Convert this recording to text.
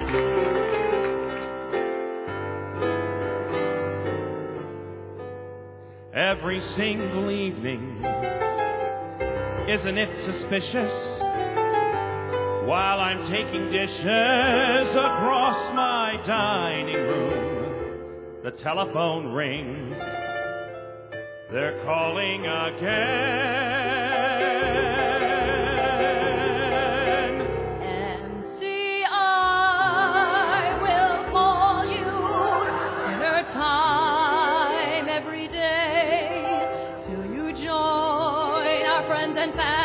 Every single evening, isn't it suspicious? While I'm taking dishes across my dining room, the telephone rings. They're calling again. MC, I will call you dinner time every day till you join our friends and family.